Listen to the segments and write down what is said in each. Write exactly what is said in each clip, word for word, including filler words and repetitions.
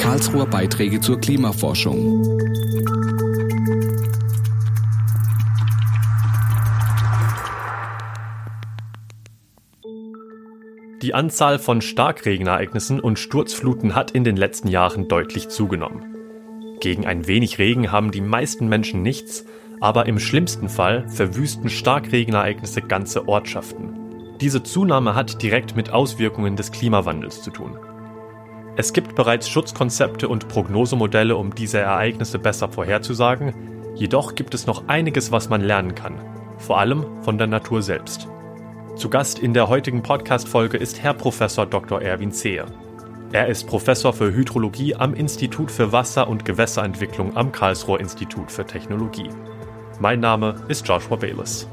Karlsruher Beiträge zur Klimaforschung. Die Anzahl von Starkregenereignissen und Sturzfluten hat in den letzten Jahren deutlich zugenommen. Gegen ein wenig Regen haben die meisten Menschen nichts, aber im schlimmsten Fall verwüsten Starkregenereignisse ganze Ortschaften. Diese Zunahme hat direkt mit Auswirkungen des Klimawandels zu tun. Es gibt bereits Schutzkonzepte und Prognosemodelle, um diese Ereignisse besser vorherzusagen, jedoch gibt es noch einiges, was man lernen kann, vor allem von der Natur selbst. Zu Gast in der heutigen Podcast-Folge ist Herr Professor Doktor Erwin Zehe. Er ist Professor für Hydrologie am Institut für Wasser- und Gewässerentwicklung am Karlsruher Institut für Technologie. Mein Name ist Joshua Bayless.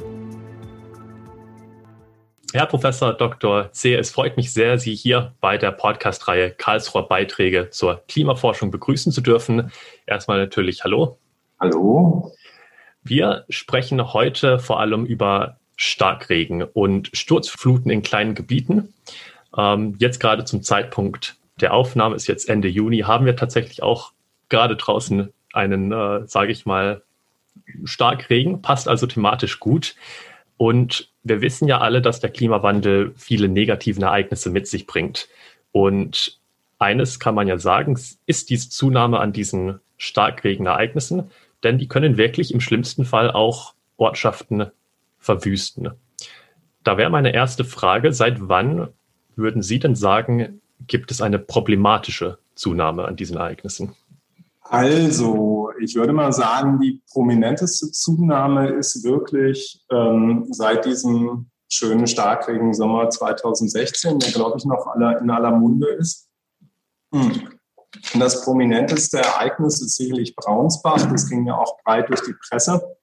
Herr Professor Doktor Zehe, es freut mich sehr, Sie hier bei der Podcast-Reihe Karlsruher Beiträge zur Klimaforschung begrüßen zu dürfen. Erstmal natürlich Hallo. Hallo. Wir sprechen heute vor allem über Starkregen und Sturzfluten in kleinen Gebieten. Ähm, jetzt gerade zum Zeitpunkt der Aufnahme, ist jetzt Ende Juni, haben wir tatsächlich auch gerade draußen einen, äh, sage ich mal, Starkregen, passt also thematisch gut. Und wir wissen ja alle, dass der Klimawandel viele negative Ereignisse mit sich bringt. Und eines kann man ja sagen, ist diese Zunahme an diesen Starkregenereignissen, denn die können wirklich im schlimmsten Fall auch Ortschaften verwüsten. Da wäre meine erste Frage, seit wann würden Sie denn sagen, gibt es eine problematische Zunahme an diesen Ereignissen? Also, ich würde mal sagen, die prominenteste Zunahme ist wirklich ähm, seit diesem schönen Starkregen-Sommer zweitausendsechzehn, der, glaube ich, noch aller, in aller Munde ist. Hm. Das prominenteste Ereignis ist sicherlich Braunsbach. Das ging ja auch breit durch die Presse.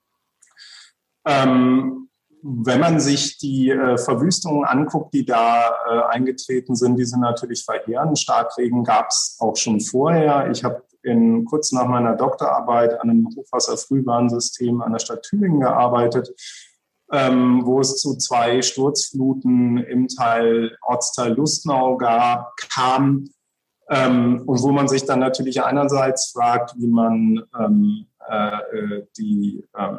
Ähm, Wenn man sich die äh, Verwüstungen anguckt, die da äh, eingetreten sind, die sind natürlich verheerend. Starkregen gab es auch schon vorher. Ich habe in kurz nach meiner Doktorarbeit an einem Hochwasserfrühwarnsystem an der Stadt Tübingen gearbeitet, ähm, wo es zu zwei Sturzfluten im Teil Ortsteil Lustnau gab, kam ähm, und wo man sich dann natürlich einerseits fragt, wie man ähm, äh, die ähm,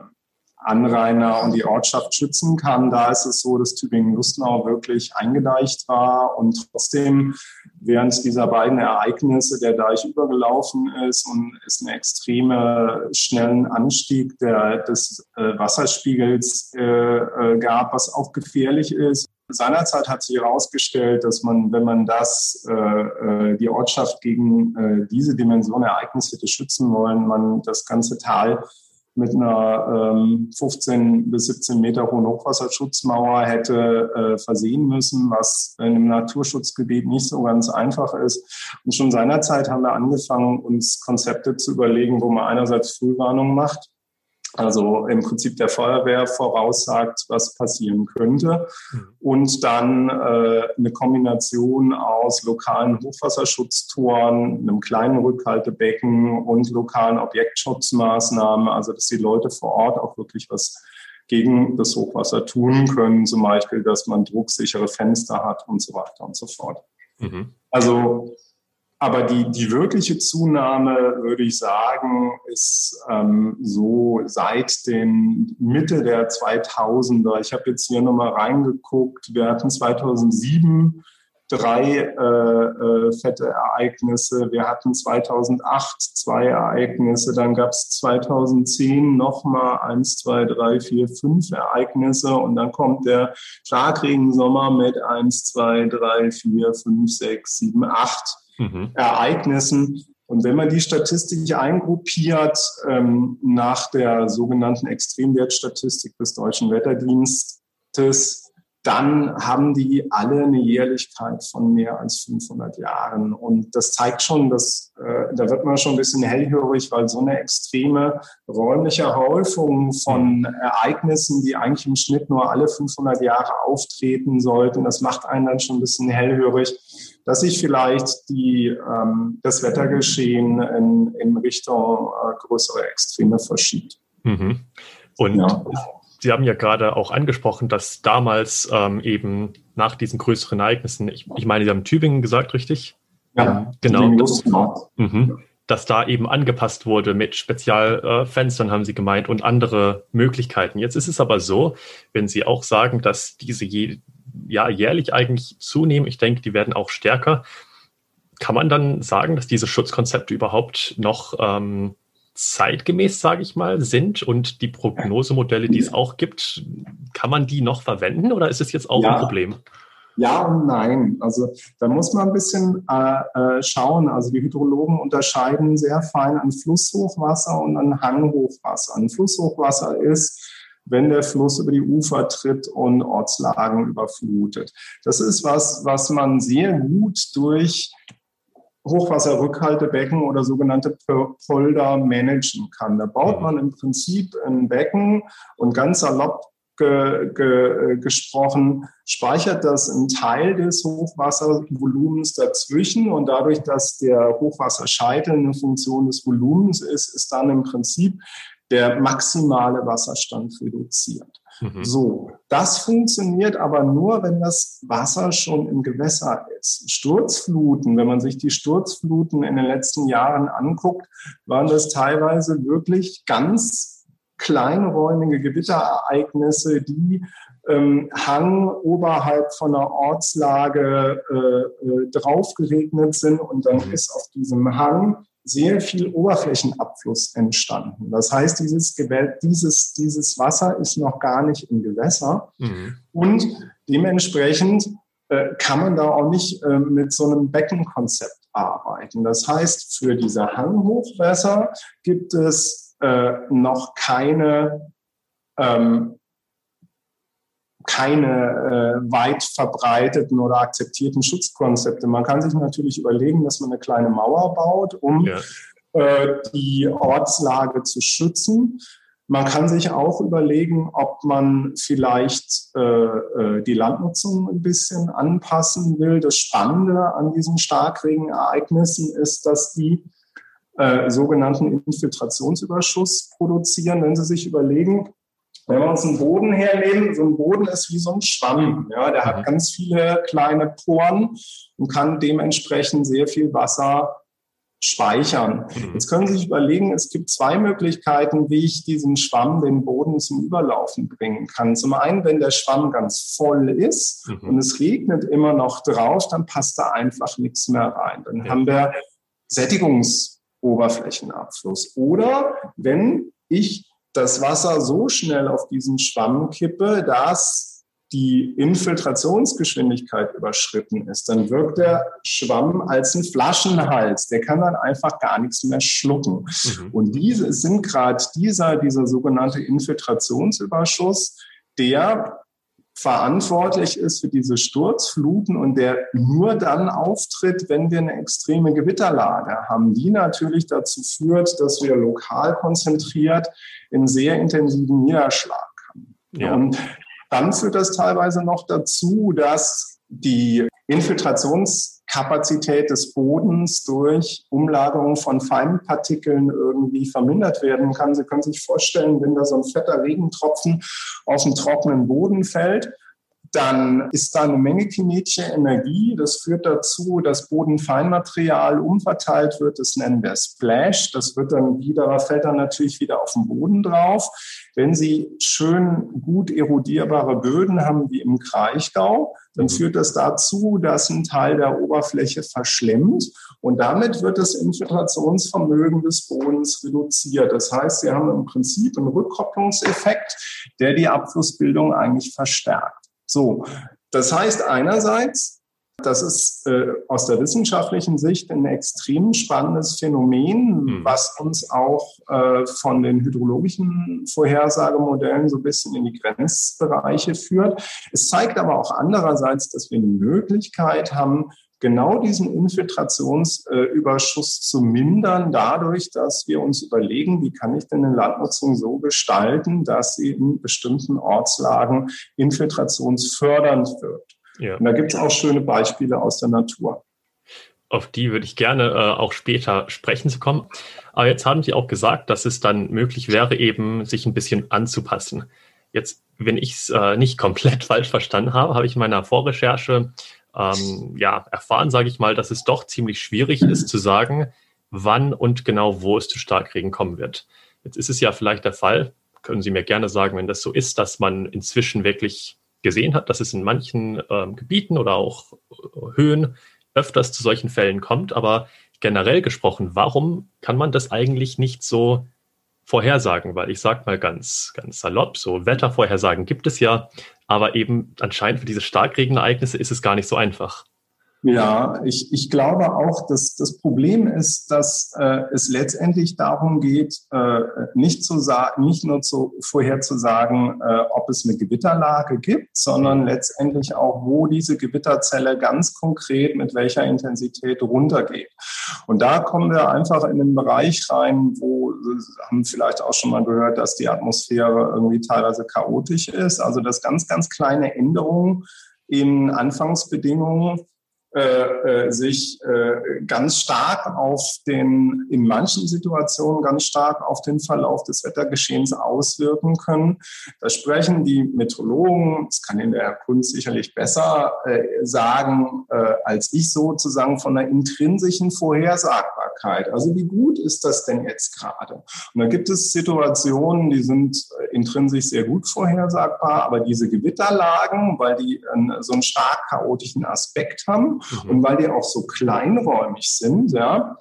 Anrainer und die Ortschaft schützen kann. Da ist es so, dass Tübingen-Lustnau wirklich eingedeicht war und trotzdem während dieser beiden Ereignisse der Deich übergelaufen ist und es einen extreme schnellen Anstieg der, des äh, Wasserspiegels äh, äh, gab, was auch gefährlich ist. Seinerzeit hat sich herausgestellt, dass man, wenn man das, äh, die Ortschaft gegen äh, diese Dimension Ereignis hätte schützen wollen, man das ganze Tal mit einer ähm, fünfzehn bis siebzehn Meter hohen Hochwasserschutzmauer hätte äh, versehen müssen, was in einem Naturschutzgebiet nicht so ganz einfach ist. Und schon seinerzeit haben wir angefangen, uns Konzepte zu überlegen, wo man einerseits Frühwarnung macht, also im Prinzip der Feuerwehr voraussagt, was passieren könnte. Und dann äh, eine Kombination aus lokalen Hochwasserschutztoren, einem kleinen Rückhaltebecken und lokalen Objektschutzmaßnahmen, also dass die Leute vor Ort auch wirklich was gegen das Hochwasser tun können, zum Beispiel, dass man drucksichere Fenster hat und so weiter und so fort. Mhm. Also Aber die, die wirkliche Zunahme, würde ich sagen, ist ähm, so seit den Mitte der zweitausender. Ich habe jetzt hier nochmal reingeguckt. Wir hatten zweitausendsieben drei äh, äh, fette Ereignisse. Wir hatten zweitausendacht zwei Ereignisse. Dann gab es zweitausendzehn nochmal eins, zwei, drei, vier, fünf Ereignisse. Und dann kommt der Starkregensommer mit eins, zwei, drei, vier, fünf, sechs, sieben, acht Mhm. Ereignissen. Und wenn man die Statistik eingruppiert ähm, nach der sogenannten Extremwertstatistik des Deutschen Wetterdienstes, dann haben die alle eine Jährlichkeit von mehr als fünfhundert Jahren. Und das zeigt schon, dass äh, da wird man schon ein bisschen hellhörig, weil so eine extreme räumliche Häufung von Ereignissen, die eigentlich im Schnitt nur alle fünfhundert Jahre auftreten sollten, das macht einen dann schon ein bisschen hellhörig, dass sich vielleicht die, ähm, das Wettergeschehen in, in Richtung äh, größere Extreme verschiebt. Mhm. Und ja. Sie haben ja gerade auch angesprochen, dass damals ähm, eben nach diesen größeren Ereignissen, ich, ich meine, Sie haben Tübingen gesagt, richtig? Ja, genau. Mhm. Dass da eben angepasst wurde mit Spezialfenstern, äh, haben Sie gemeint, und andere Möglichkeiten. Jetzt ist es aber so, wenn Sie auch sagen, dass diese je, ja, jährlich eigentlich zunehmen, ich denke, die werden auch stärker, kann man dann sagen, dass diese Schutzkonzepte überhaupt noch ähm, zeitgemäß, sage ich mal, sind und die Prognosemodelle, die es auch gibt, kann man die noch verwenden oder ist es jetzt auch ja. ein Problem? Ja und nein. Also da muss man ein bisschen äh, äh, schauen. Also die Hydrologen unterscheiden sehr fein an Flusshochwasser und an Hanghochwasser. Ein Flusshochwasser ist, wenn der Fluss über die Ufer tritt und Ortslagen überflutet. Das ist was, was man sehr gut durch Hochwasserrückhaltebecken oder sogenannte Polder managen kann. Da baut man im Prinzip ein Becken und ganz salopp Ge, ge, gesprochen, speichert das einen Teil des Hochwasservolumens dazwischen und dadurch, dass der Hochwasserscheitel eine Funktion des Volumens ist, ist dann im Prinzip der maximale Wasserstand reduziert. Mhm. So, das funktioniert aber nur, wenn das Wasser schon im Gewässer ist. Sturzfluten, wenn man sich die Sturzfluten in den letzten Jahren anguckt, waren das teilweise wirklich ganz kleinräumige Gewitterereignisse, die ähm, Hang oberhalb von einer Ortslage äh, äh, draufgeregnet sind und dann mhm. ist auf diesem Hang sehr viel Oberflächenabfluss entstanden. Das heißt, dieses, dieses, dieses Wasser ist noch gar nicht im Gewässer mhm. und dementsprechend äh, kann man da auch nicht äh, mit so einem Beckenkonzept arbeiten. Das heißt, für diese Hanghochwässer gibt es Äh, noch keine, ähm, keine äh, weit verbreiteten oder akzeptierten Schutzkonzepte. Man kann sich natürlich überlegen, dass man eine kleine Mauer baut, um ja. äh, die Ortslage zu schützen. Man kann sich auch überlegen, ob man vielleicht äh, die Landnutzung ein bisschen anpassen will. Das Spannende an diesen Starkregenereignissen ist, dass die Äh, sogenannten Infiltrationsüberschuss produzieren. Wenn Sie sich überlegen, wenn wir uns einen Boden hernehmen, so ein Boden ist wie so ein Schwamm. Ja, der hat ganz viele kleine Poren und kann dementsprechend sehr viel Wasser speichern. Jetzt können Sie sich überlegen, es gibt zwei Möglichkeiten, wie ich diesen Schwamm, den Boden zum Überlaufen bringen kann. Zum einen, wenn der Schwamm ganz voll ist mhm. und es regnet immer noch drauf, dann passt da einfach nichts mehr rein. Dann ja. haben wir Sättigungs Oberflächenabfluss. Oder wenn ich das Wasser so schnell auf diesen Schwamm kippe, dass die Infiltrationsgeschwindigkeit überschritten ist, dann wirkt der Schwamm als ein Flaschenhals. Der kann dann einfach gar nichts mehr schlucken. Mhm. Und diese sind gerade dieser, dieser sogenannte Infiltrationsüberschuss, der verantwortlich ist für diese Sturzfluten und der nur dann auftritt, wenn wir eine extreme Gewitterlage haben, die natürlich dazu führt, dass wir lokal konzentriert einen sehr intensiven Niederschlag haben. Ja. Und dann führt das teilweise noch dazu, dass die Infiltrationskapazität des Bodens durch Umlagerung von Feinpartikeln irgendwie vermindert werden kann. Sie können sich vorstellen, wenn da so ein fetter Regentropfen auf den trockenen Boden fällt, dann ist da eine Menge kinetische Energie. Das führt dazu, dass Bodenfeinmaterial umverteilt wird. Das nennen wir Splash. Das wird dann wieder, fällt dann natürlich wieder auf den Boden drauf. Wenn Sie schön gut erodierbare Böden haben, wie im Kraichgau, dann führt das dazu, dass ein Teil der Oberfläche verschlemmt und damit wird das Infiltrationsvermögen des Bodens reduziert. Das heißt, Sie haben im Prinzip einen Rückkopplungseffekt, der die Abflussbildung eigentlich verstärkt. So, das heißt einerseits, das ist äh, aus der wissenschaftlichen Sicht ein extrem spannendes Phänomen, mhm. was uns auch äh, von den hydrologischen Vorhersagemodellen so ein bisschen in die Grenzbereiche führt. Es zeigt aber auch andererseits, dass wir eine Möglichkeit haben, genau diesen Infiltrationsüberschuss äh, zu mindern, dadurch, dass wir uns überlegen, wie kann ich denn eine Landnutzung so gestalten, dass sie in bestimmten Ortslagen infiltrationsfördernd wird. Ja. Und da gibt es auch schöne Beispiele aus der Natur. Auf die würde ich gerne äh, auch später sprechen zu kommen. Aber jetzt haben Sie auch gesagt, dass es dann möglich wäre, eben sich ein bisschen anzupassen. Jetzt, wenn ich es äh, nicht komplett falsch verstanden habe, habe ich in meiner Vorrecherche ähm, ja, erfahren, sage ich mal, dass es doch ziemlich schwierig ist zu sagen, wann und genau wo es zu Starkregen kommen wird. Jetzt ist es ja vielleicht der Fall, können Sie mir gerne sagen, wenn das so ist, dass man inzwischen wirklich gesehen hat, dass es in manchen ähm, Gebieten oder auch äh, Höhen öfters zu solchen Fällen kommt. Aber generell gesprochen, warum kann man das eigentlich nicht so vorhersagen? Weil ich sage mal ganz, ganz salopp, so Wettervorhersagen gibt es ja, aber eben anscheinend für diese Starkregenereignisse ist es gar nicht so einfach. Ja, ich, ich glaube auch, dass das Problem ist, dass äh, es letztendlich darum geht, äh, nicht, zu sagen, nicht nur zu, vorherzusagen, äh, ob es eine Gewitterlage gibt, sondern letztendlich auch, wo diese Gewitterzelle ganz konkret mit welcher Intensität runtergeht. Und da kommen wir einfach in den Bereich rein, wo, haben vielleicht auch schon mal gehört, dass die Atmosphäre irgendwie teilweise chaotisch ist. Also dass ganz, ganz kleine Änderungen in Anfangsbedingungen Äh, äh, sich äh, ganz stark auf den, in manchen Situationen ganz stark auf den Verlauf des Wettergeschehens auswirken können. Da sprechen die Meteorologen, das kann in der Kunst sicherlich besser äh, sagen, äh, als ich sozusagen, von einer intrinsischen Vorhersagbarkeit. Also wie gut ist das denn jetzt gerade? Und da gibt es Situationen, die sind äh, intrinsisch sehr gut vorhersagbar, aber diese Gewitterlagen, weil die äh, so einen stark chaotischen Aspekt haben, und weil die auch so kleinräumig sind, ja,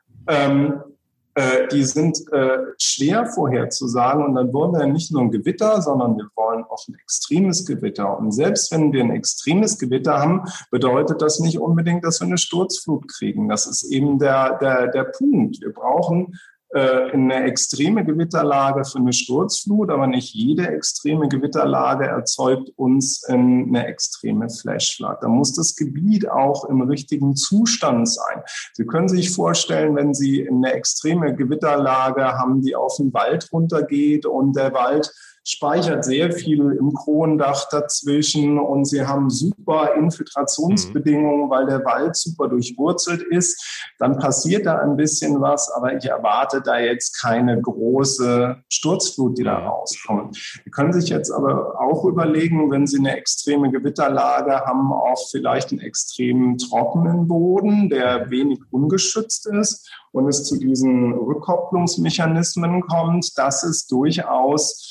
ähm, äh, die sind äh, schwer vorherzusagen. Und dann wollen wir nicht nur ein Gewitter, sondern wir wollen auch ein extremes Gewitter. Und selbst wenn wir ein extremes Gewitter haben, bedeutet das nicht unbedingt, dass wir eine Sturzflut kriegen. Das ist eben der, der, der Punkt. Wir brauchen eine extreme Gewitterlage für eine Sturzflut, aber nicht jede extreme Gewitterlage erzeugt uns eine extreme Flashflood. Da muss das Gebiet auch im richtigen Zustand sein. Sie können sich vorstellen, wenn Sie eine extreme Gewitterlage haben, die auf den Wald runtergeht und der Wald speichert sehr viel im Kronendach dazwischen und Sie haben super Infiltrationsbedingungen, weil der Wald super durchwurzelt ist. Dann passiert da ein bisschen was, aber ich erwarte da jetzt keine große Sturzflut, die da rauskommt. Sie können sich jetzt aber auch überlegen, wenn Sie eine extreme Gewitterlage haben, auf vielleicht einen extrem trockenen Boden, der wenig ungeschützt ist und es zu diesen Rückkopplungsmechanismen kommt, dass es durchaus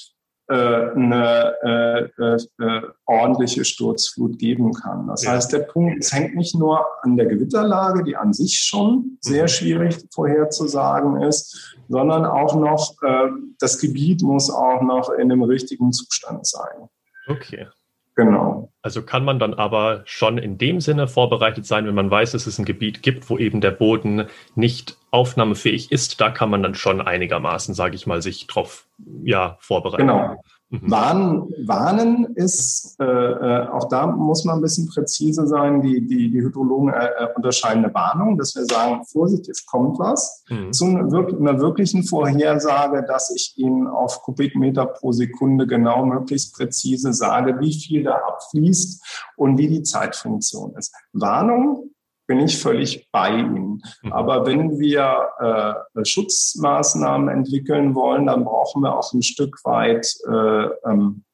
eine äh, äh, ordentliche Sturzflut geben kann. Das heißt, der Punkt, es hängt nicht nur an der Gewitterlage, die an sich schon sehr schwierig vorherzusagen ist, sondern auch noch, äh, das Gebiet muss auch noch in einem richtigen Zustand sein. Okay. Genau. Also kann man dann aber schon in dem Sinne vorbereitet sein, wenn man weiß, dass es ein Gebiet gibt, wo eben der Boden nicht aufnahmefähig ist. Da kann man dann schon einigermaßen, sage ich mal, sich drauf ja, vorbereiten. Genau. Mhm. Warnen, warnen ist, äh, auch da muss man ein bisschen präzise sein, die, die, die Hydrologen äh, unterscheiden eine Warnung, dass wir sagen, Vorsicht, es kommt was, mhm. zu einer, einer wirklichen Vorhersage, dass ich Ihnen auf Kubikmeter pro Sekunde genau möglichst präzise sage, wie viel da abfließt und wie die Zeitfunktion ist. Warnung bin ich völlig bei Ihnen. Mhm. Aber wenn wir äh, Schutzmaßnahmen entwickeln wollen, dann brauchen wir auch ein Stück weit äh, ähm,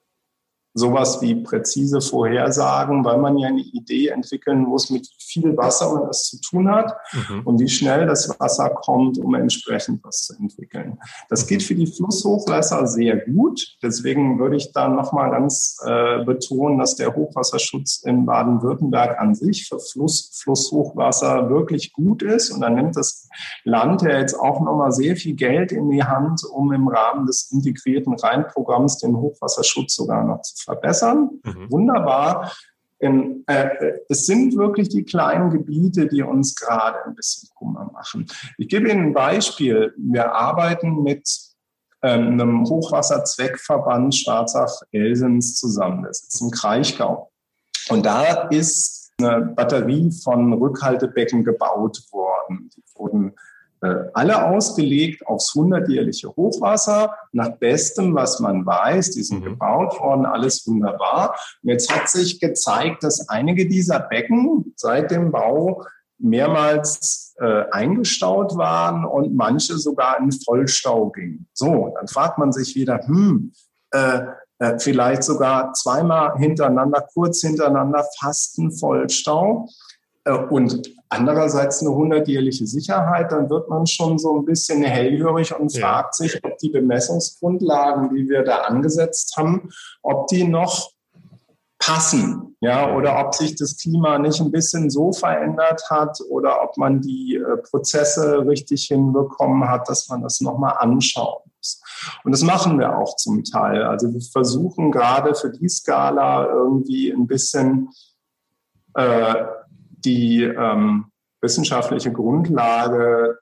sowas wie präzise Vorhersagen, weil man ja eine Idee entwickeln muss, mit wie viel Wasser man es zu tun hat mhm. und wie schnell das Wasser kommt, um entsprechend was zu entwickeln. Das geht für die Flusshochwasser sehr gut. Deswegen würde ich da nochmal ganz äh, betonen, dass der Hochwasserschutz in Baden-Württemberg an sich für Fluss, Flusshochwasser wirklich gut ist. Und dann nimmt das Land ja jetzt auch nochmal sehr viel Geld in die Hand, um im Rahmen des integrierten Rheinprogramms den Hochwasserschutz sogar noch zu verbessern. Mhm. Wunderbar. In, äh, es sind wirklich die kleinen Gebiete, die uns gerade ein bisschen Kummer machen. Ich gebe Ihnen ein Beispiel. Wir arbeiten mit ähm, einem Hochwasserzweckverband Schwarzach-Elsens zusammen. Das ist im Kraichgau. Und da ist eine Batterie von Rückhaltebecken gebaut worden. Die wurden alle ausgelegt aufs hundertjährliche Hochwasser, nach bestem, was man weiß. Die sind mhm. gebaut worden, alles wunderbar. Und jetzt hat sich gezeigt, dass einige dieser Becken seit dem Bau mehrmals äh, eingestaut waren und manche sogar in Vollstau gingen. So, dann fragt man sich wieder, hm, äh, äh, vielleicht sogar zweimal hintereinander, kurz hintereinander fast ein Vollstau. Äh, und andererseits eine hundertjährliche Sicherheit, dann wird man schon so ein bisschen hellhörig und ja. fragt sich, ob die Bemessungsgrundlagen, die wir da angesetzt haben, ob die noch passen, ja, oder ob sich das Klima nicht ein bisschen so verändert hat oder ob man die äh, Prozesse richtig hinbekommen hat, dass man das nochmal anschauen muss. Und das machen wir auch zum Teil. Also wir versuchen gerade für die Skala irgendwie ein bisschen äh, die ähm, wissenschaftliche Grundlage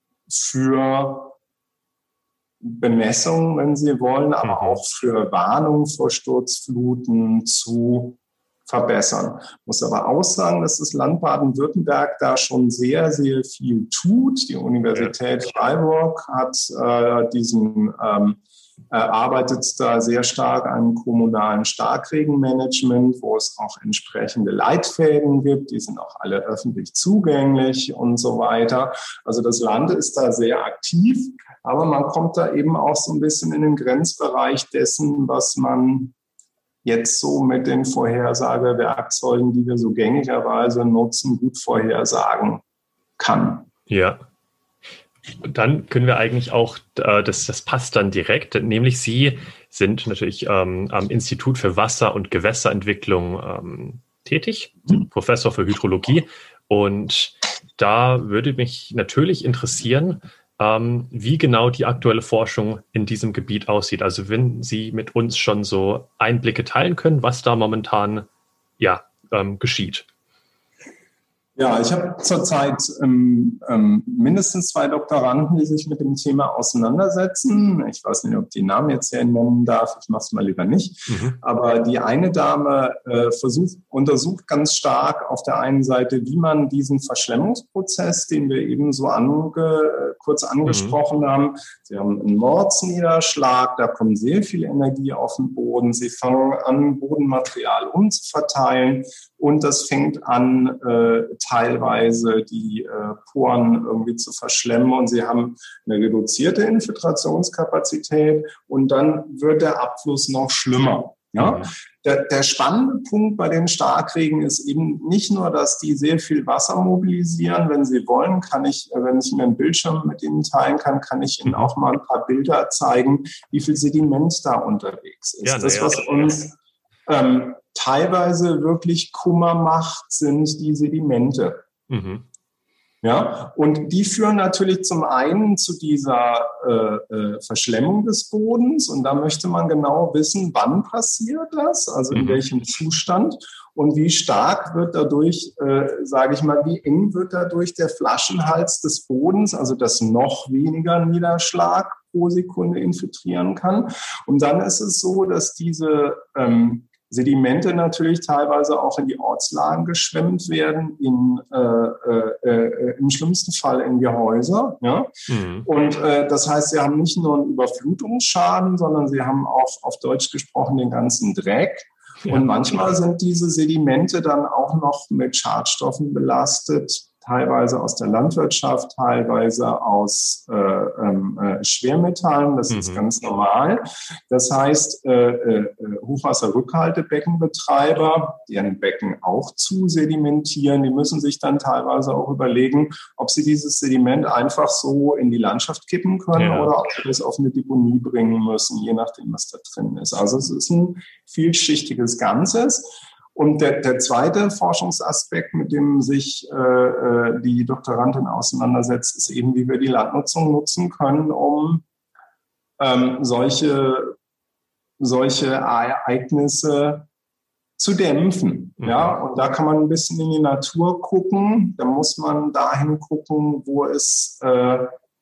für Bemessung, wenn Sie wollen, aber mhm. auch für Warnung vor Sturzfluten zu verbessern. Ich muss aber auch sagen, dass das Land Baden-Württemberg da schon sehr, sehr viel tut. Die Universität Freiburg hat äh, diesen ähm, äh, arbeitet da sehr stark an einem kommunalen Starkregenmanagement, wo es auch entsprechende Leitfäden gibt. Die sind auch alle öffentlich zugänglich und so weiter. Also das Land ist da sehr aktiv, aber man kommt da eben auch so ein bisschen in den Grenzbereich dessen, was man jetzt so mit den Vorhersagewerkzeugen, die wir so gängigerweise nutzen, gut vorhersagen kann. Ja. Dann können wir eigentlich auch, äh, das, das passt dann direkt, nämlich Sie sind natürlich ähm, am Institut für Wasser- und Gewässerentwicklung ähm, tätig, mhm. Professor für Hydrologie. Und da würde mich natürlich interessieren, ähm, wie genau die aktuelle Forschung in diesem Gebiet aussieht. Also wenn Sie mit uns schon so Einblicke teilen können, was da momentan ja, ähm, geschieht. Ja, ich habe zurzeit ähm, ähm, mindestens zwei Doktoranden, die sich mit dem Thema auseinandersetzen. Ich weiß nicht, ob ich die Namen jetzt hier nennen darf. Ich mache es mal lieber nicht. Mhm. Aber die eine Dame äh, versucht, untersucht ganz stark auf der einen Seite, wie man diesen Verschlemmungsprozess, den wir eben so ange, kurz angesprochen mhm. haben. Sie haben einen Mordsniederschlag, da kommt sehr viel Energie auf den Boden. Sie fangen an, Bodenmaterial umzuverteilen. Und das fängt an, äh, teilweise die äh, Poren irgendwie zu verschlemmen. Und sie haben eine reduzierte Infiltrationskapazität. Und dann wird der Abfluss noch schlimmer. Ja? Mhm. Der, der spannende Punkt bei den Starkregen ist eben nicht nur, dass die sehr viel Wasser mobilisieren. Wenn Sie wollen, kann ich, wenn ich Ihnen einen Bildschirm mit Ihnen teilen kann, kann ich Ihnen auch mal ein paar Bilder zeigen, wie viel Sediment da unterwegs ist. Ja, das, ja. was uns ähm, teilweise wirklich Kummer macht, sind die Sedimente. Mhm. Ja, und die führen natürlich zum einen zu dieser äh, äh, Verschlemmung des Bodens. Und da möchte man genau wissen, wann passiert das, also in mhm. welchem Zustand und wie stark wird dadurch, äh, sage ich mal, wie eng wird dadurch der Flaschenhals des Bodens, also dass noch weniger Niederschlag pro Sekunde infiltrieren kann. Und dann ist es so, dass diese ähm, Sedimente natürlich teilweise auch in die Ortslagen geschwemmt werden, in, äh, äh, im schlimmsten Fall in Gehäuse. Ja? Mhm. Und äh, das heißt, sie haben nicht nur einen Überflutungsschaden, sondern sie haben auch auf Deutsch gesprochen den ganzen Dreck. Ja. Und manchmal sind diese Sedimente dann auch noch mit Schadstoffen belastet, teilweise aus der Landwirtschaft, teilweise aus äh, äh, Schwermetallen. Das mhm. ist ganz normal. Das heißt, äh, äh, Hochwasserrückhaltebeckenbetreiber, deren Becken auch zu sedimentieren, die müssen sich dann teilweise auch überlegen, ob sie dieses Sediment einfach so in die Landschaft kippen können ja. oder ob sie das auf eine Deponie bringen müssen, je nachdem, was da drin ist. Also es ist ein vielschichtiges Ganzes. Und der, der zweite Forschungsaspekt, mit dem sich äh, die Doktorandin auseinandersetzt, ist eben, wie wir die Landnutzung nutzen können, um ähm, solche, solche Ereignisse zu dämpfen. Mhm. Ja? Und da kann man ein bisschen in die Natur gucken. Da muss man dahin gucken, wo es äh,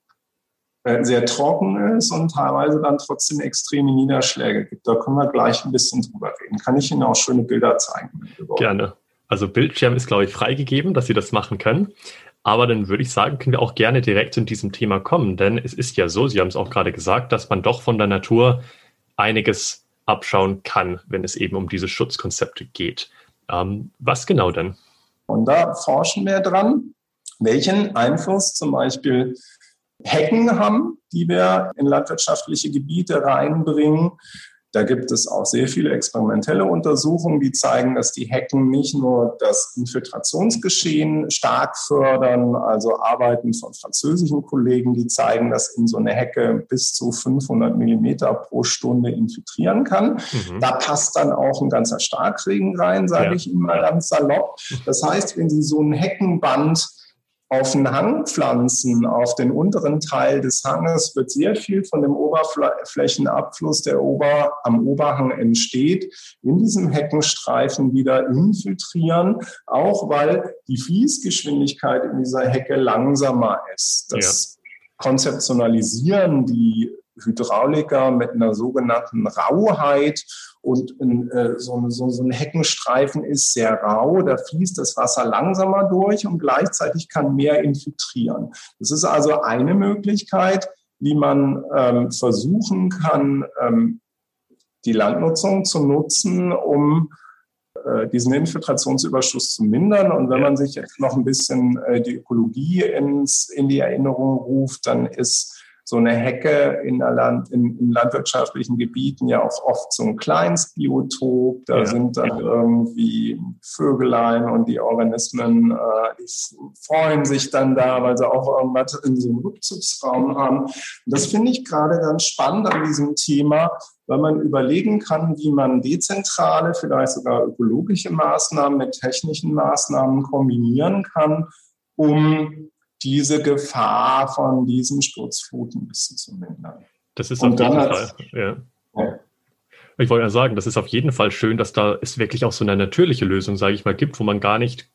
sehr trocken ist und teilweise dann trotzdem extreme Niederschläge gibt. Da können wir gleich ein bisschen drüber reden. Kann ich Ihnen auch schöne Bilder zeigen? Gerne. Also Bildschirm ist, glaube ich, freigegeben, dass Sie das machen können. Aber dann würde ich sagen, können wir auch gerne direkt zu diesem Thema kommen. Denn es ist ja so, Sie haben es auch gerade gesagt, dass man doch von der Natur einiges abschauen kann, wenn es eben um diese Schutzkonzepte geht. Ähm, was genau denn? Und da forschen wir dran, welchen Einfluss zum Beispiel Hecken haben, die wir in landwirtschaftliche Gebiete reinbringen, Da gibt es auch sehr viele experimentelle Untersuchungen, die zeigen, dass die Hecken nicht nur das Infiltrationsgeschehen stark fördern, also Arbeiten von französischen Kollegen, die zeigen, dass in so eine Hecke bis zu fünfhundert Millimeter pro Stunde infiltrieren kann. Mhm. Da passt dann auch ein ganzer Starkregen rein, sage ja. ich Ihnen mal ganz salopp. Das heißt, wenn Sie so ein Heckenband auf den Hang pflanzen, auf den unteren Teil des Hanges, wird sehr viel von dem Oberflächenabfluss, der Ober, am Oberhang entsteht, in diesem Heckenstreifen wieder infiltrieren, auch weil die Fließgeschwindigkeit in dieser Hecke langsamer ist. Das ja. konzeptionalisieren die Hydrauliker mit einer sogenannten Rauheit. Und äh, so, so, so ein Heckenstreifen ist sehr rau, da fließt das Wasser langsamer durch und gleichzeitig kann mehr infiltrieren. Das ist also eine Möglichkeit, wie man ähm, versuchen kann, ähm, die Landnutzung zu nutzen, um äh, diesen Infiltrationsüberschuss zu mindern. Und wenn man sich jetzt noch ein bisschen äh, die Ökologie ins, in die Erinnerung ruft, dann ist so eine Hecke in, Land, in, in landwirtschaftlichen Gebieten ja auch oft so ein Kleinstbiotop. Da ja. sind dann irgendwie Vögelein und die Organismen, äh, die freuen sich dann da, weil sie auch irgendwas in so einem Rückzugsraum haben. Und das finde ich gerade ganz spannend an diesem Thema, weil man überlegen kann, wie man dezentrale, vielleicht sogar ökologische Maßnahmen mit technischen Maßnahmen kombinieren kann, um diese Gefahr von diesen Sturzfluten ein bisschen zu mindern. Das ist auf jeden Fall, ja. ja. Ich wollte ja sagen, das ist auf jeden Fall schön, dass da es wirklich auch so eine natürliche Lösung, sage ich mal, gibt, wo man gar nicht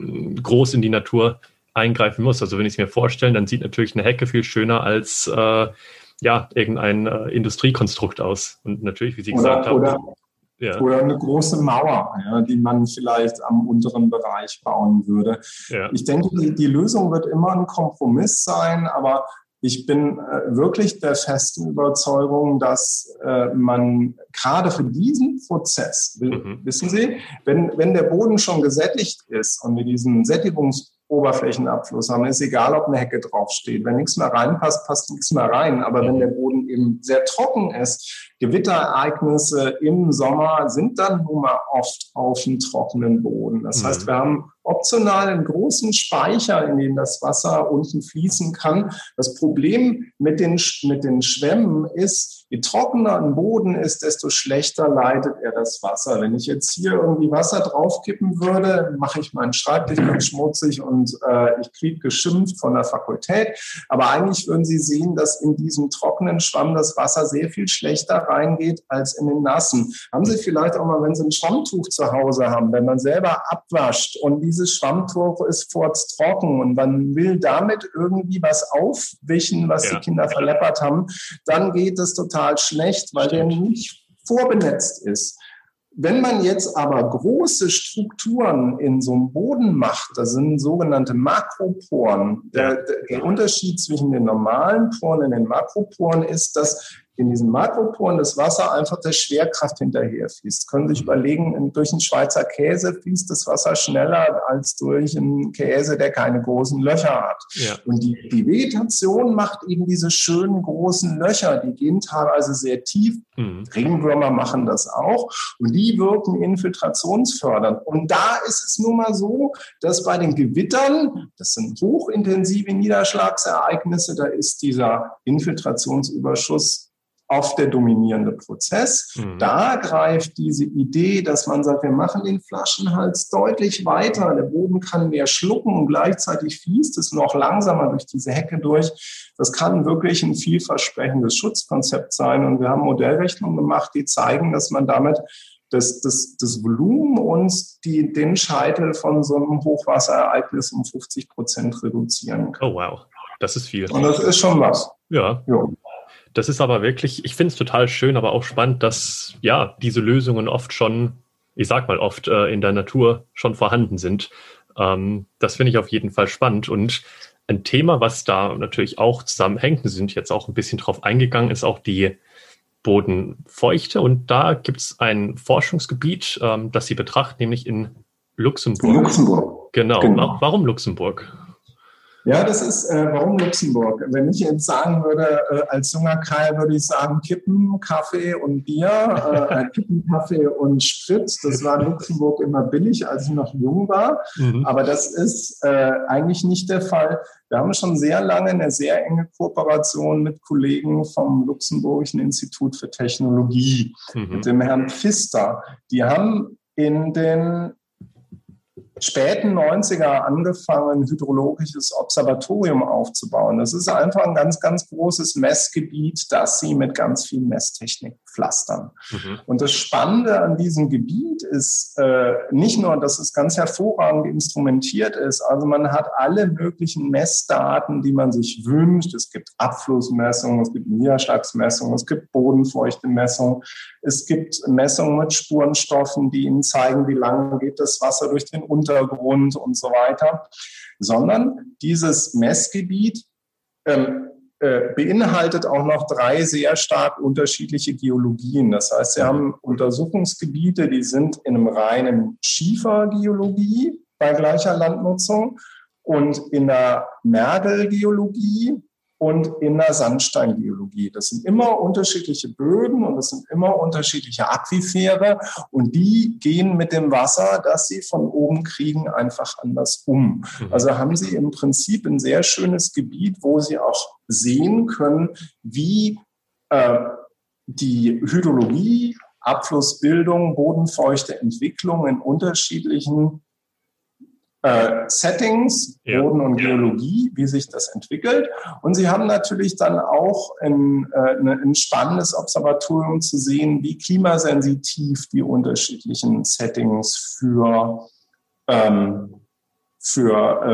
groß in die Natur eingreifen muss. Also wenn ich es mir vorstelle, dann sieht natürlich eine Hecke viel schöner als äh, ja, irgendein äh, Industriekonstrukt aus. Und natürlich, wie Sie gesagt haben, oder Ja. Oder eine große Mauer, ja, die man vielleicht am unteren Bereich bauen würde. Ja. Ich denke, die, die Lösung wird immer ein Kompromiss sein, aber ich bin äh, wirklich der festen Überzeugung, dass äh, man gerade für diesen Prozess, mhm. wissen Sie, wenn, wenn der Boden schon gesättigt ist und wir diesen Sättigungs Oberflächenabfluss haben, ist egal, ob eine Hecke draufsteht. Wenn nichts mehr reinpasst, passt nichts mehr rein. Aber wenn der Boden eben sehr trocken ist, Gewitterereignisse im Sommer sind dann nun mal oft auf dem trockenen Boden. Das heißt, wir haben optional einen großen Speicher, in den das Wasser unten fließen kann. Das Problem mit den, mit den Schwämmen ist, je trockener ein Boden ist, desto schlechter leitet er das Wasser. Wenn ich jetzt hier irgendwie Wasser draufkippen würde, mache ich meinen Schreibtisch ganz schmutzig und äh, ich kriege geschimpft von der Fakultät. Aber eigentlich würden Sie sehen, dass in diesem trockenen Schwamm das Wasser sehr viel schlechter reingeht als in den nassen. Haben Sie vielleicht auch mal, wenn Sie ein Schwammtuch zu Hause haben, wenn man selber abwascht und dieses Schwammtuch ist furztrocken und man will damit irgendwie was aufwischen, was ja. die Kinder verleppert haben, dann geht es total schlecht, weil der nicht vorbenetzt ist. Wenn man jetzt aber große Strukturen in so einem Boden macht, das sind sogenannte Makroporen. Der, der Unterschied zwischen den normalen Poren und den Makroporen ist, dass in diesen Makroporen das Wasser einfach der Schwerkraft hinterher fließt. Können Sie sich überlegen, durch einen Schweizer Käse fließt das Wasser schneller als durch einen Käse, der keine großen Löcher hat. Ja. Und die, die Vegetation macht eben diese schönen großen Löcher, die gehen teilweise sehr tief. Mhm. Regenwürmer machen das auch und die wirken infiltrationsfördernd. Und da ist es nun mal so, dass bei den Gewittern, das sind hochintensive Niederschlagsereignisse, da ist dieser Infiltrationsüberschuss oft der dominierende Prozess. Mhm. Da greift diese Idee, dass man sagt, wir machen den Flaschenhals deutlich weiter, der Boden kann mehr schlucken und gleichzeitig fließt es noch langsamer durch diese Hecke durch. Das kann wirklich ein vielversprechendes Schutzkonzept sein. Und wir haben Modellrechnungen gemacht, die zeigen, dass man damit das, das, das Volumen und die, den Scheitel von so einem Hochwasserereignis um fünfzig Prozent reduzieren kann. Oh wow, das ist viel. Und das ist schon was. Ja. ja. Das ist aber wirklich, ich finde es total schön, aber auch spannend, dass ja diese Lösungen oft schon, ich sag mal oft, äh, in der Natur schon vorhanden sind. Ähm, das finde ich auf jeden Fall spannend. Und ein Thema, was da natürlich auch zusammenhängt, wir sind jetzt auch ein bisschen drauf eingegangen, ist auch die Bodenfeuchte. Und da gibt es ein Forschungsgebiet, ähm, das Sie betrachten, nämlich in Luxemburg. Luxemburg. Genau. genau. Warum Luxemburg? Ja, das ist, äh, warum Luxemburg? Wenn ich jetzt sagen würde, äh, als junger Kerl würde ich sagen Kippen, Kaffee und Bier, äh, Kippen, Kaffee und Sprit. Das war in Luxemburg immer billig, als ich noch jung war. Mhm. Aber das ist äh, eigentlich nicht der Fall. Wir haben schon sehr lange eine sehr enge Kooperation mit Kollegen vom Luxemburgischen Institut für Technologie, mhm. mit dem Herrn Pfister. Die haben in den späten neunziger angefangen, ein hydrologisches Observatorium aufzubauen. Das ist einfach ein ganz, ganz großes Messgebiet, das sie mit ganz viel Messtechnik pflastern. Mhm. Und das Spannende an diesem Gebiet ist äh, nicht nur, dass es ganz hervorragend instrumentiert ist, also man hat alle möglichen Messdaten, die man sich wünscht. Es gibt Abflussmessungen, es gibt Niederschlagsmessungen, es gibt Bodenfeuchtemessungen, es gibt Messungen mit Spurenstoffen, die Ihnen zeigen, wie lange geht das Wasser durch den Untergrund und so weiter, sondern dieses Messgebiet ähm, äh, beinhaltet auch noch drei sehr stark unterschiedliche Geologien. Das heißt, Sie haben Untersuchungsgebiete, die sind in einem reinen Schiefergeologie bei gleicher Landnutzung und in der Mergelgeologie und in der Sandsteingeologie. Das sind immer unterschiedliche Böden und das sind immer unterschiedliche Aquifere und die gehen mit dem Wasser, das sie von oben kriegen, einfach anders um. Also haben sie im Prinzip ein sehr schönes Gebiet, wo sie auch sehen können, wie äh, die Hydrologie, Abflussbildung, bodenfeuchte Entwicklung in unterschiedlichen Äh, Settings, ja. Boden und Geologie, wie sich das entwickelt. Und Sie haben natürlich dann auch ein, äh, ein spannendes Observatorium zu sehen, wie klimasensitiv die unterschiedlichen Settings für, ähm, für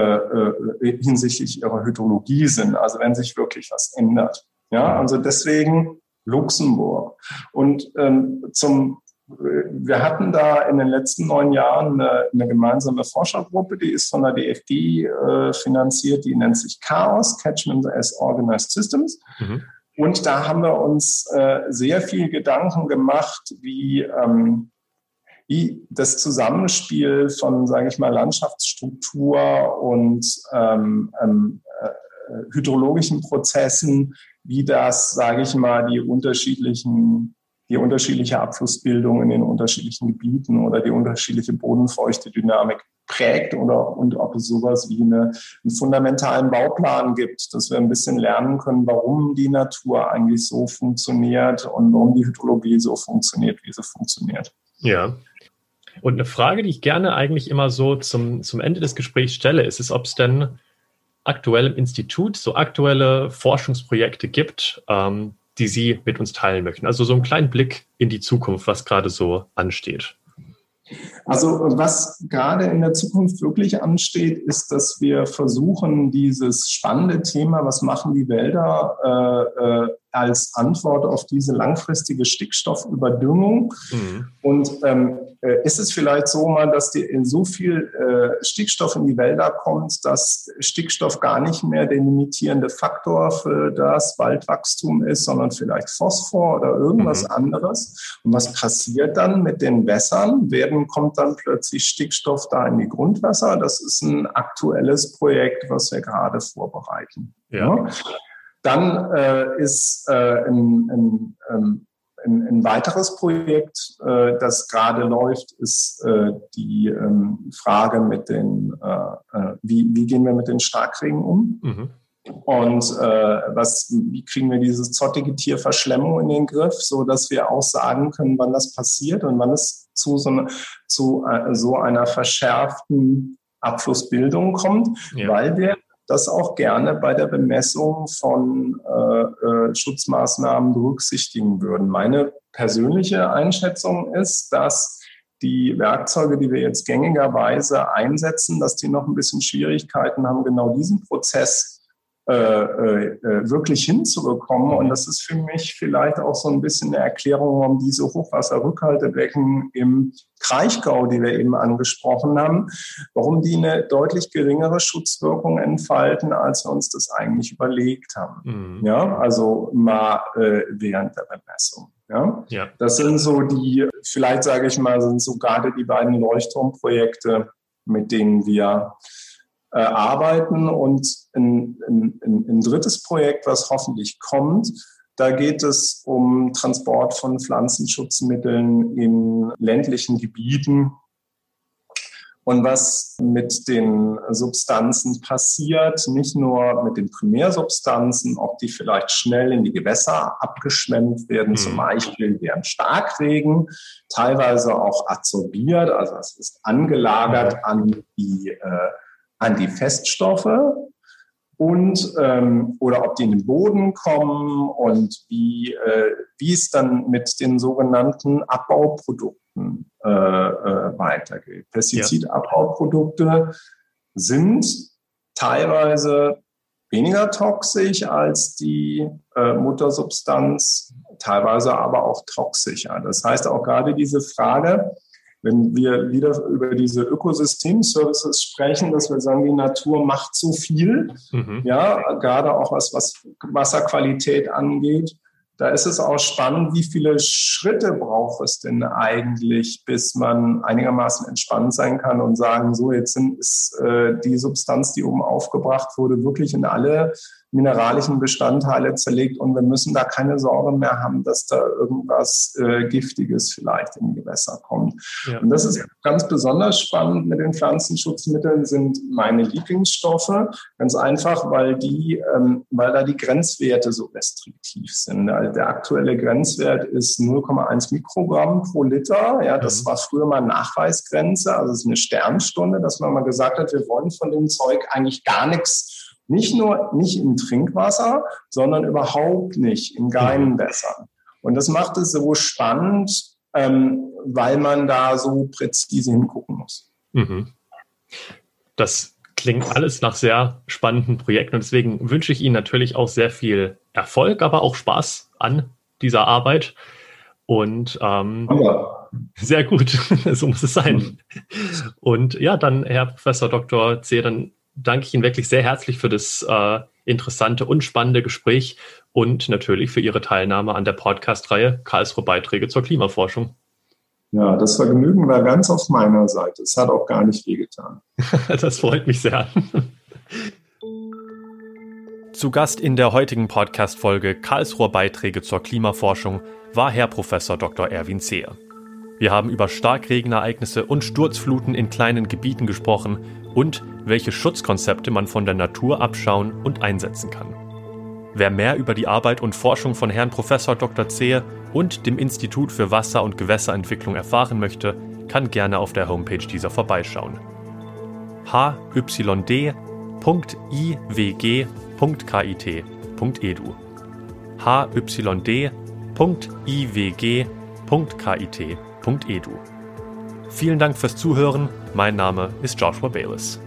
äh, äh, hinsichtlich ihrer Hydrologie sind. Also wenn sich wirklich was ändert. Ja, also deswegen Luxemburg. Und ähm, zum Wir hatten da in den letzten neun Jahren eine, eine gemeinsame Forschergruppe, die ist von der D F G äh, finanziert, die nennt sich CHAOS, Catchment as Organized Systems. Mhm. Und da haben wir uns äh, sehr viel Gedanken gemacht, wie, ähm, wie das Zusammenspiel von, sage ich mal, Landschaftsstruktur und ähm, ähm, äh, hydrologischen Prozessen, wie das, sage ich mal, die unterschiedlichen die unterschiedliche Abflussbildung in den unterschiedlichen Gebieten oder die unterschiedliche Bodenfeuchtedynamik prägt oder und ob es sowas wie eine, einen fundamentalen Bauplan gibt, dass wir ein bisschen lernen können, warum die Natur eigentlich so funktioniert und warum die Hydrologie so funktioniert, wie sie funktioniert. Ja. Und eine Frage, die ich gerne eigentlich immer so zum, zum Ende des Gesprächs stelle, ist es, ob es denn aktuell im Institut so aktuelle Forschungsprojekte gibt, ähm, die Sie mit uns teilen möchten. Also so einen kleinen Blick in die Zukunft, was gerade so ansteht. Also was gerade in der Zukunft wirklich ansteht, ist, dass wir versuchen, dieses spannende Thema, was machen die Wälder, äh, äh, als Antwort auf diese langfristige Stickstoffüberdüngung. Mhm. Und ähm, äh, ist es vielleicht so mal, dass die, in so viel äh, Stickstoff in die Wälder kommt, dass Stickstoff gar nicht mehr der limitierende Faktor für das Waldwachstum ist, sondern vielleicht Phosphor oder irgendwas mhm. anderes. Und was passiert dann mit den Wässern? Werden, kommt dann plötzlich Stickstoff da in die Grundwässer? Das ist ein aktuelles Projekt, was wir gerade vorbereiten. Ja. Ja? Dann äh, ist äh, ein, ein, ein, ein weiteres Projekt, äh, das gerade läuft, ist äh, die ähm, Frage mit den, äh, wie, wie gehen wir mit den Starkregen um? Mhm. Und äh, was, wie kriegen wir diese zottige Tierverschlemmung in den Griff, so dass wir auch sagen können, wann das passiert und wann es zu so, eine, zu, äh, so einer verschärften Abflussbildung kommt, ja. weil wir das auch gerne bei der Bemessung von äh, äh, Schutzmaßnahmen berücksichtigen würden. Meine persönliche Einschätzung ist, dass die Werkzeuge, die wir jetzt gängigerweise einsetzen, dass die noch ein bisschen Schwierigkeiten haben, genau diesen Prozess äh, äh, wirklich hinzubekommen. Und das ist für mich vielleicht auch so ein bisschen eine Erklärung, warum diese Hochwasserrückhaltebecken im Kraichgau, die wir eben angesprochen haben, warum die eine deutlich geringere Schutzwirkung entfalten, als wir uns das eigentlich überlegt haben. Mhm. Ja, also mal äh, während der Bemessung. Ja? Ja. Das sind so die, vielleicht sage ich mal, sind so gerade die beiden Leuchtturmprojekte, mit denen wir äh, arbeiten. Und ein, ein, ein drittes Projekt, was hoffentlich kommt, da geht es um Transport von Pflanzenschutzmitteln in ländlichen Gebieten. Und was mit den Substanzen passiert, nicht nur mit den Primärsubstanzen, ob die vielleicht schnell in die Gewässer abgeschwemmt werden, mhm. zum Beispiel während Starkregen, teilweise auch adsorbiert, also es ist angelagert an die, äh, an die Feststoffe. Und ähm, oder ob die in den Boden kommen und wie, äh, wie es dann mit den sogenannten Abbauprodukten äh, äh, weitergeht. Pestizidabbauprodukte sind teilweise weniger toxisch als die äh, Muttersubstanz, teilweise aber auch toxischer. Das heißt auch gerade diese Frage, wenn wir wieder über diese Ökosystem-Services sprechen, dass wir sagen, die Natur macht so viel, mhm. ja, gerade auch was, was Wasserqualität angeht. Da ist es auch spannend, wie viele Schritte braucht es denn eigentlich, bis man einigermaßen entspannt sein kann und sagen, so jetzt sind, ist äh, die Substanz, die oben aufgebracht wurde, wirklich in alle mineralischen Bestandteile zerlegt und wir müssen da keine Sorge mehr haben, dass da irgendwas äh, Giftiges vielleicht in die Gewässer kommt. Ja. Und das ist ganz besonders spannend mit den Pflanzenschutzmitteln, sind meine Lieblingsstoffe. Ganz einfach, weil die, ähm, weil da die Grenzwerte so restriktiv sind. Also der aktuelle Grenzwert ist null Komma eins Mikrogramm pro Liter. Ja, das mhm. war früher mal Nachweisgrenze, also es ist eine Sternstunde, dass man mal gesagt hat, wir wollen von dem Zeug eigentlich gar nichts. Nicht nur nicht im Trinkwasser, sondern überhaupt nicht in Geinenwässern. Und das macht es so spannend, ähm, weil man da so präzise hingucken muss. Mhm. Das klingt alles nach sehr spannenden Projekten und deswegen wünsche ich Ihnen natürlich auch sehr viel Erfolg, aber auch Spaß an dieser Arbeit. Und ähm, aber. sehr gut, so muss es sein. Und ja, dann Herr Professor Doktor Zehe, dann danke ich Ihnen wirklich sehr herzlich für das äh, interessante und spannende Gespräch und natürlich für Ihre Teilnahme an der Podcast-Reihe Karlsruhe Beiträge zur Klimaforschung. Ja, das Vergnügen war ganz auf meiner Seite. Es hat auch gar nicht wehgetan. Das freut mich sehr. Zu Gast in der heutigen Podcast-Folge Karlsruher Beiträge zur Klimaforschung war Herr Professor Doktor Erwin Zehe. Wir haben über Starkregenereignisse und Sturzfluten in kleinen Gebieten gesprochen und welche Schutzkonzepte man von der Natur abschauen und einsetzen kann. Wer mehr über die Arbeit und Forschung von Herrn Professor Doktor Zehe und dem Institut für Wasser- und Gewässerentwicklung erfahren möchte, kann gerne auf der Homepage dieser vorbeischauen. h y d punkt i w g punkt k i t punkt e d u h y d punkt i w g punkt k i t punkt e d u. Vielen Dank fürs Zuhören. Mein Name ist Joshua Bayless.